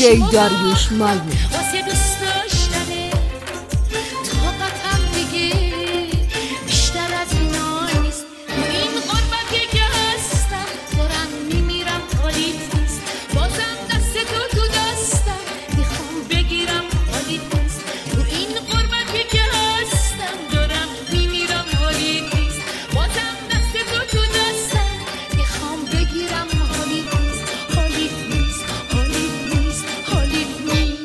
دیجی داریوش مالمی. واسه دوست داشتنه طاقتم دیگه بیشتر از اینا نیست. تو این غربتی که هستم دارم میمیرم حالیت نیست. بازم دست تو دستم میخوام بگیرم حالیت نیست. تو این غربتی که هستم دارم میمیرم حالیت نیست. بازم دست تو دستم میخوام بگیرم حالیت نیست. حالیت نیست. حالیت نیست. حالیت نیست.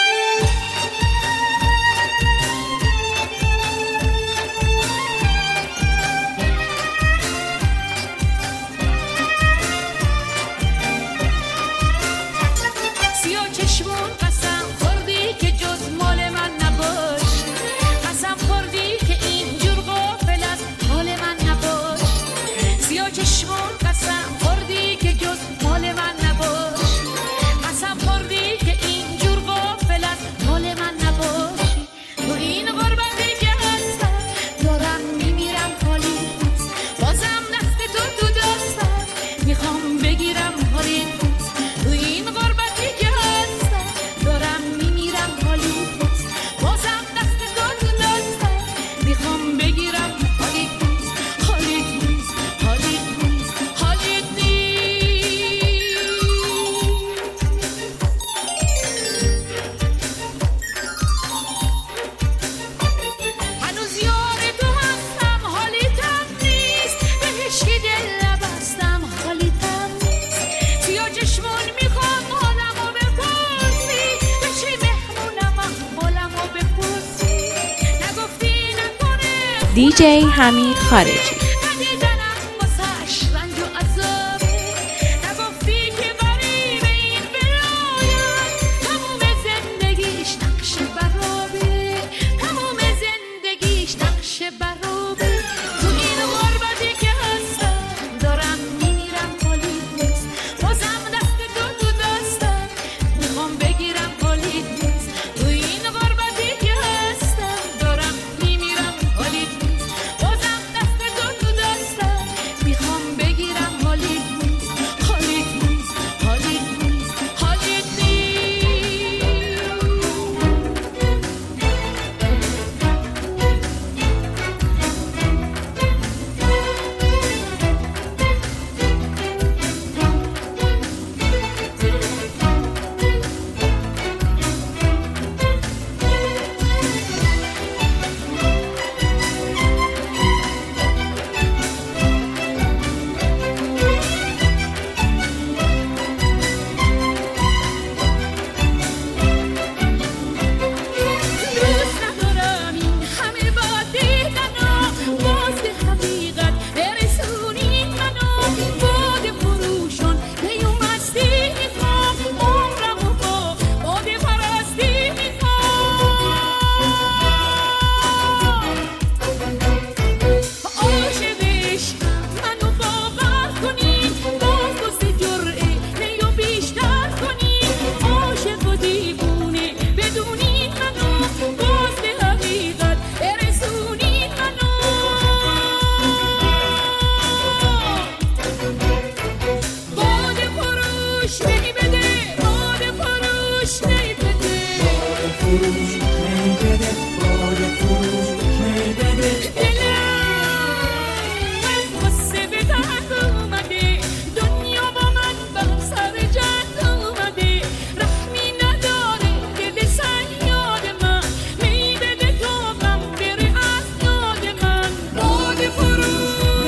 سیاه چشمون قسم خوردی که جز مال من نباشی. قسم خوردی که اینجور غافل از حال من نباشی. سیاه چشمون قسم خوردی که جز مال من نباشی. قسم خوردی که اینجور غافل از حال من نباشی. تو این غربتی که هستم دارم میمیرم حالی نیست. بازم دست تو دستم میخوام بگیرم حالی نیست. تو این غربتی که هستم دارم میمیرم حالی نیست. بازم دست تو دستم میخوام بگیرم حالی نیست. حالی نیست. حالی نیست. حالی نیست. هنوز یار تو هستم حالیتم نیست. به هیچکی دل نبستم حالیتم نیست. سیاه چشمون میخوام حالمو بپرسی. بشی مهمونم حالمو بپرسی. نگفتی نکنه دیجی حمید خارجی. ندیدنم واسش رنج و عذابه. نگفتی که غریب این ولایت تموم زندگیش نقش برابه. تموم زندگیش نقش برابه. تو این غربتی که هستم دارم میمیرم حالیت نیست. بازم دست تو دستم میخوام بگیرم حالیت نیست. تو این غربتی که هستم دارم میمیرم حالیت نیست. بازم دست تو دستم میخوام بگیرم حالیت نیست. حالیت نیست. حالیت نیست. حالیت نیست. دوست ندارم این همه باد دیدنا. باز به حقیقت برسونین منو. باد فروشان پیومستی میخوام. عمرمو با باد پرستی میخوام. عاشق عشقم منو باور کنین. باز دو سه جرعه میو بیشتر کنین. عاشق و دیوونه بدونین منو. باز به حقیقت برسونین منو. باد فروش نمیبده. باد فروش نمیبده. دلم واسه به درد اومده. دنیا با من بر سر جد اومده. رحمی نداره دل صیاد من. میبده تا غم بره از یاد من. باد فروش.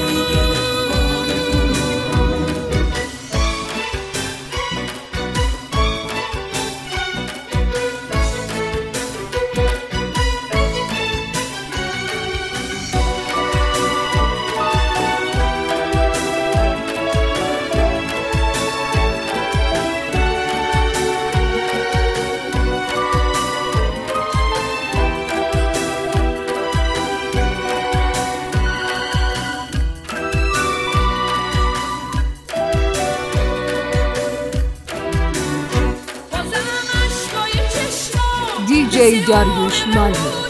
دیجی داریوش مالمی.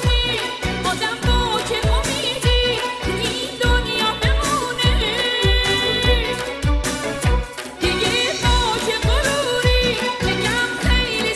دیگه باک غروری بگم خیلی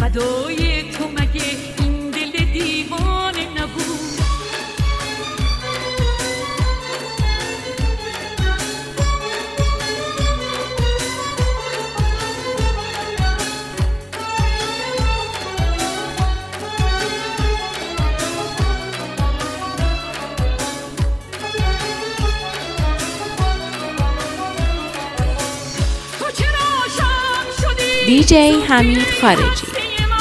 فدای تو مگه این دل دیوانه نبود. دیجی حمید خارجی.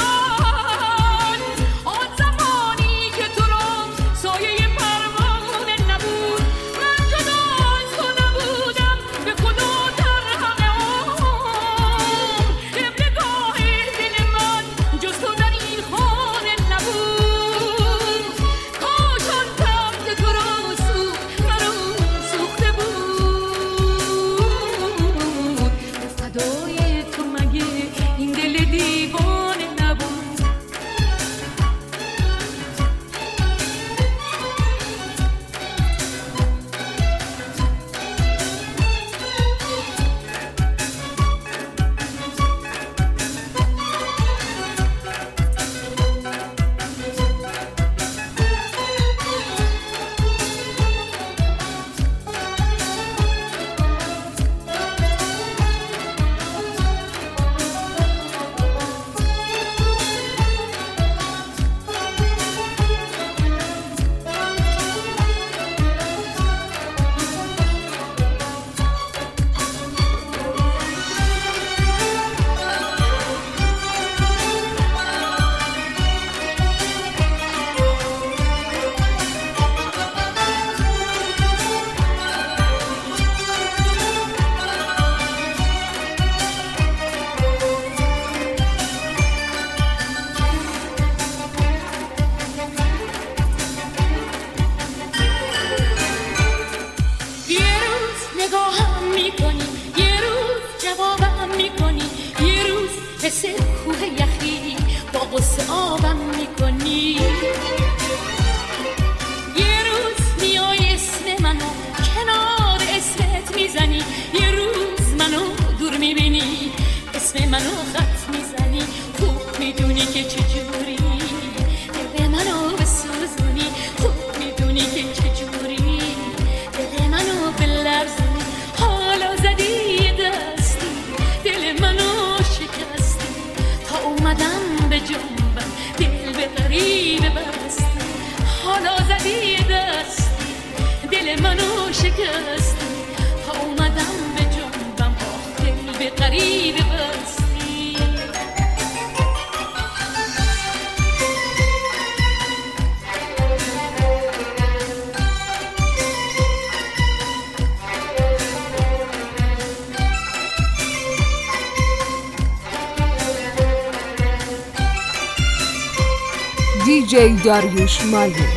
دیجی داریوش مالیو.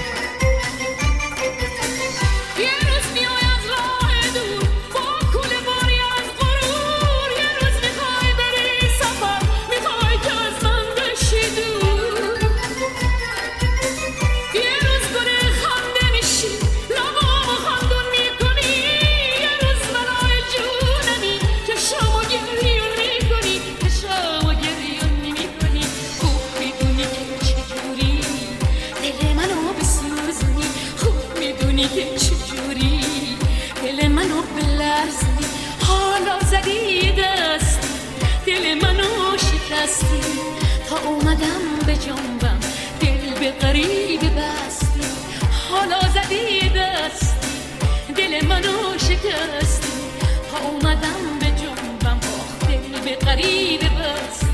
تا اومدم به جنبم دل به غریبه بستی، حالا زدی دستی دل منو شکستی. تا اومدم به جنبم دل به غریبه بستی.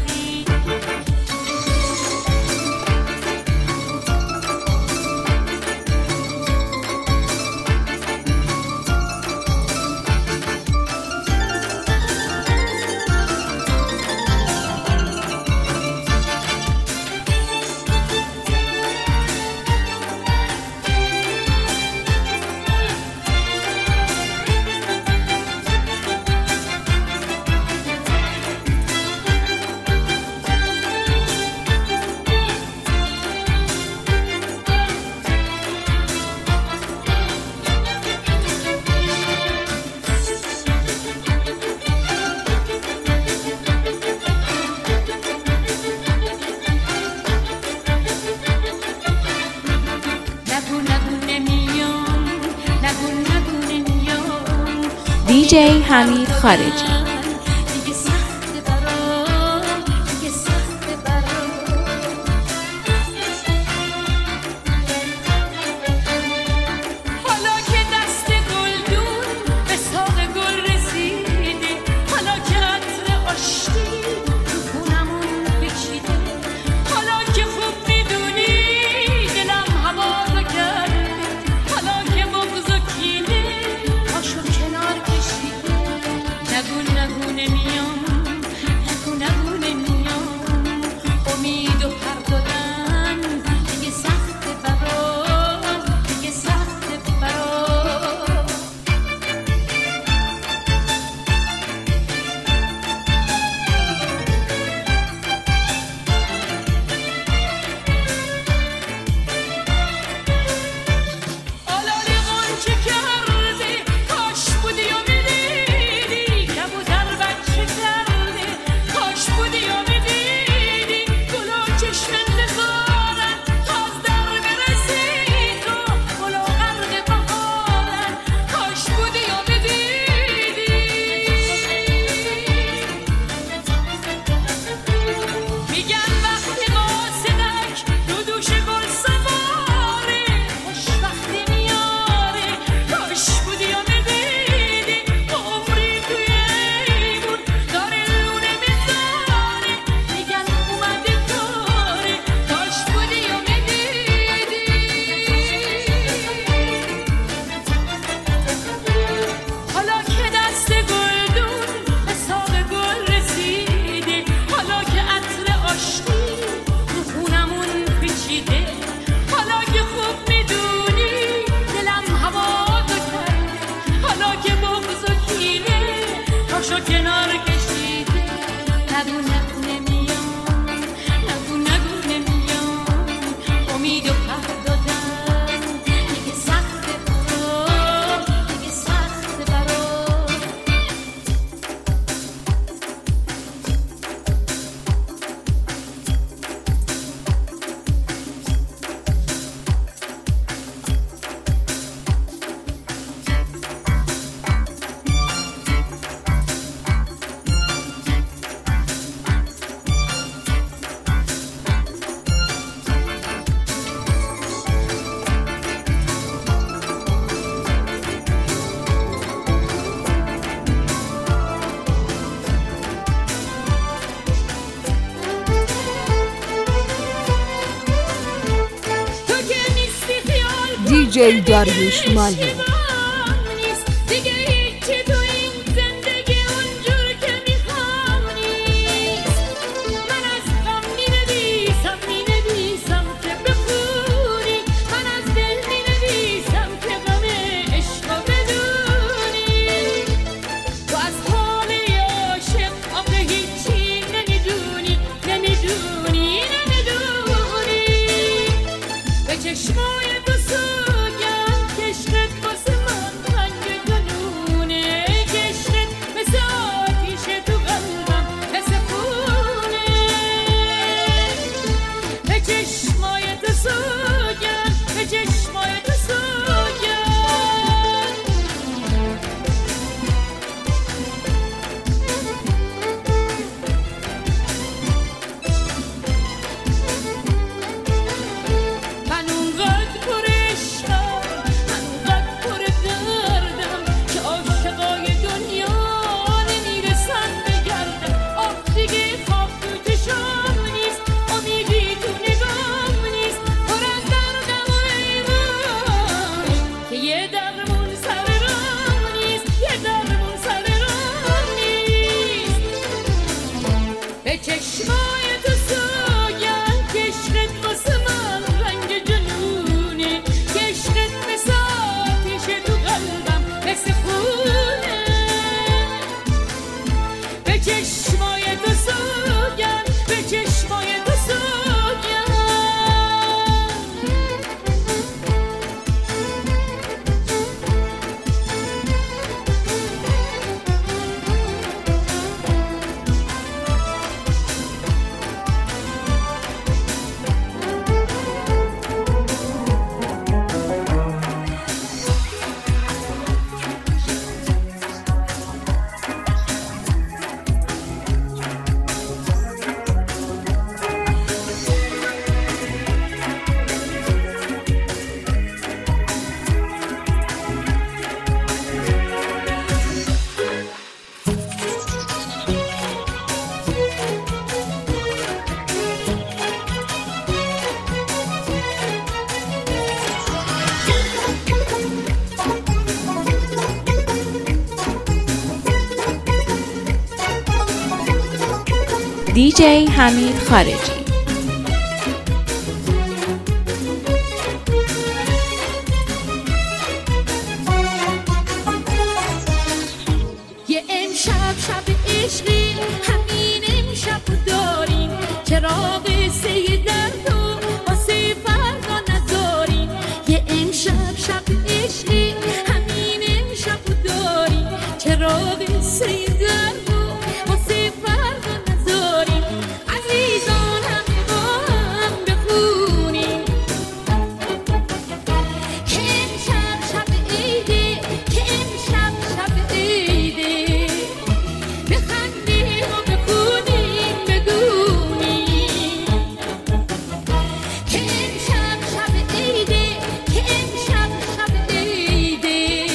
دیجی حمید خارجی. دیجی داریوش مالی. دیجی حمید خارجی. یه امشب شب عشقی همین امشب داریم، چراغ قصه درد و واسه فردا نداریم. یه امشب شب عشقی همین امشب داریم، چراغ قصه درد و واسه فردا نداریم. عزیزان همه با هم بخونیم که امشب شب عیده، که امشب شب عیده. بخندیم و بخونیم بدونیم که امشب شب عیده، که امشب شب عیده.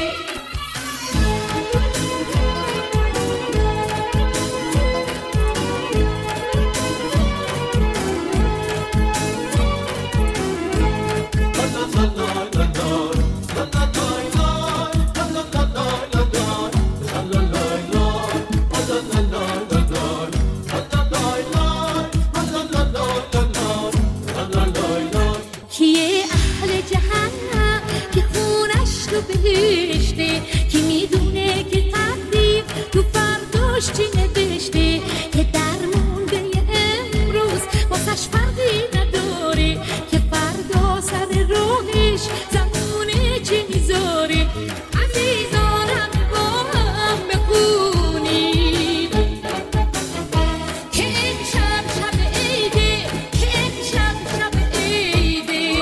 کیه اهل جهنم که خونش تو بهشته، کی میدونه که تقدیر تو فرداش چی نوشته. که درمون به امروز واسش فرقی نداره، که فردا سر راهش زمونه چی میذاره. عزیزان همه با هم بخونیم که امشب شب عیده، که امشب شب عیده.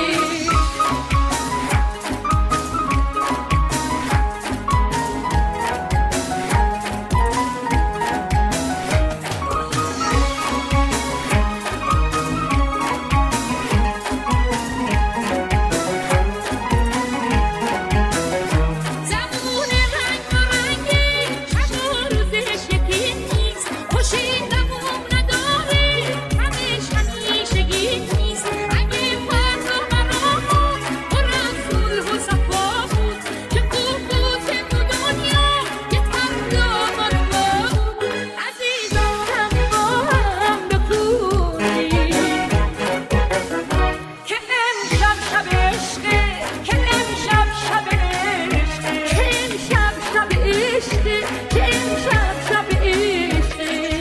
زمون رنگ و رنگی شب و روزش یکی نیست، خوشی زمون نداره همش همیشگی نیست. اگه فردا برامون پر از صلح و صفا بود، چه خوب بود که تو دنیا یه فردا ما رو بود. عزیزان همه با هم بخونیم که امشب شب عشقه، که امشب شب عشقه، که امشب شب عشقه، که امشب شب عشقه.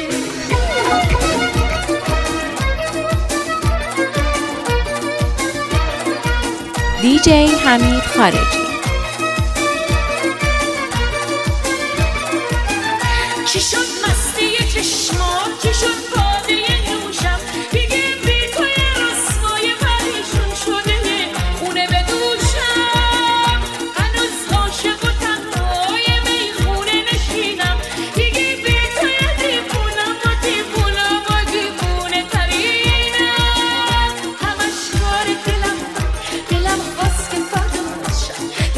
دیجی حمید خارجی. چی شد مستی چشمات، چی شد باده نوشم، دیگه بی توی رسوای پریشون شده خونه به دوشم. هنوز عاشق و تنهای میخونه نشینم، دیگه بی توی دیوونم و دیوونم و دیوونه ترینم. همش کار دلم خواست که فردا باشم،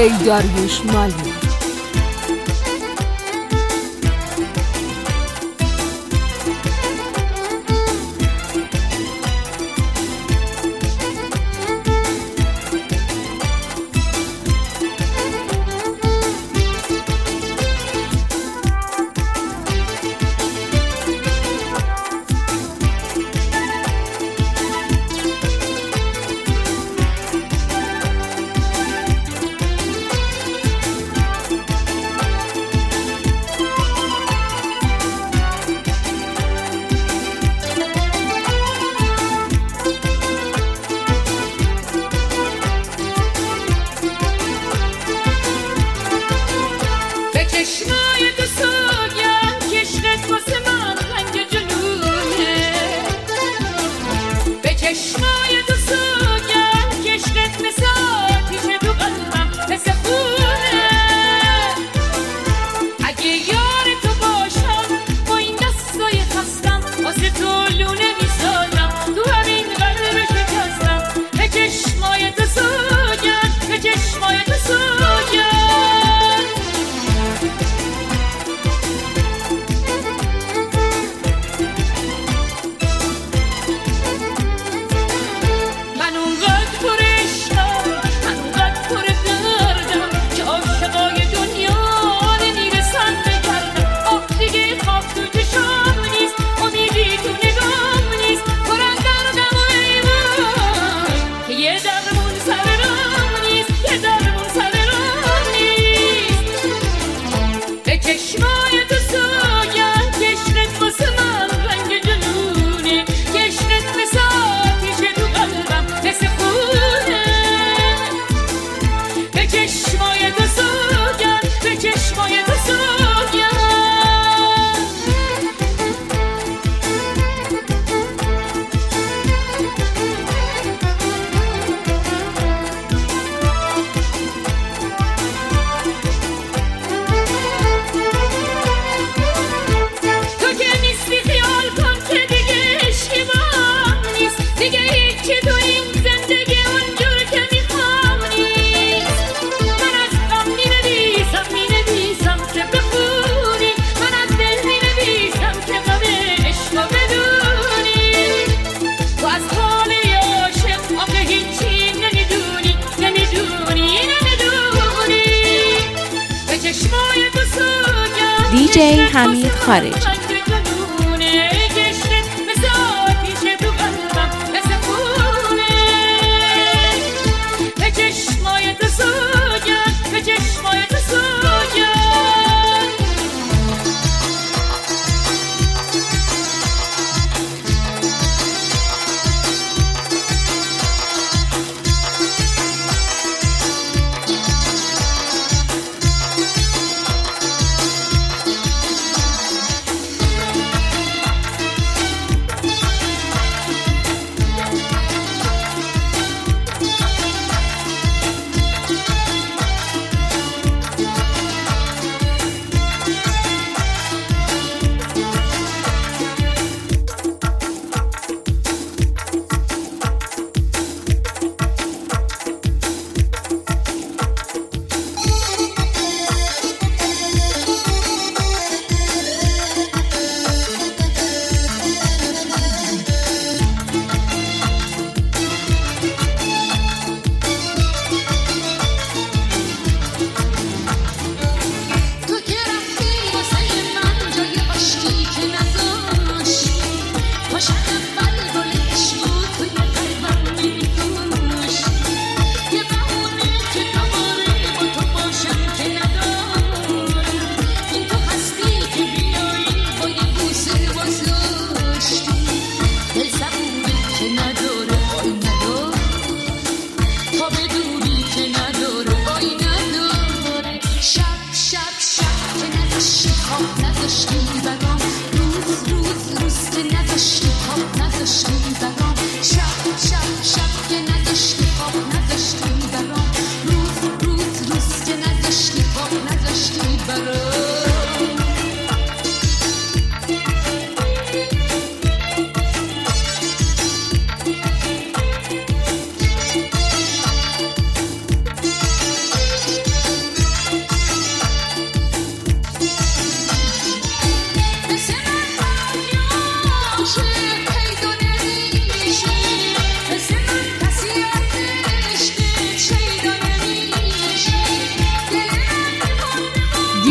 داریوش مالی. DJ حمید خارجی.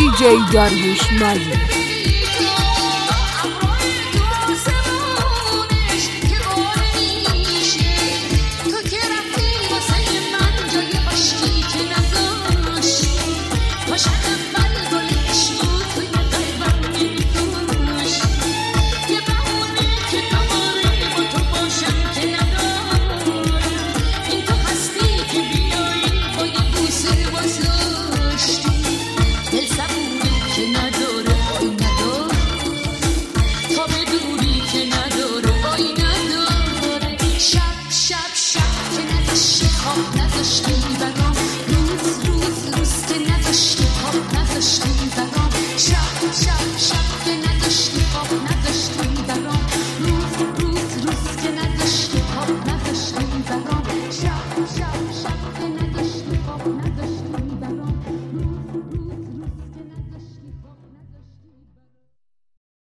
دیجی داریوش مالی. تو که رفتی واسه من جای عشقی که نذاشت